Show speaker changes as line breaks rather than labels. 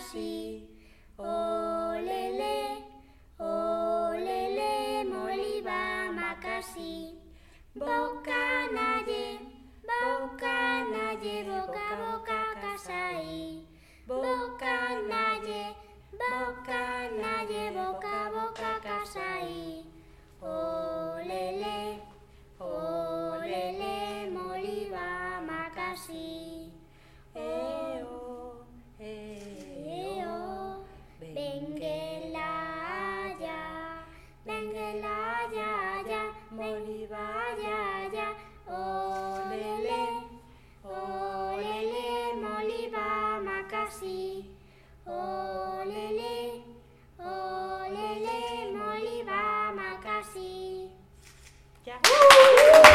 makasi. Olele, olele, moliba makasi. Boca naye, boca naye, boca boca kasai. Boca naye, boca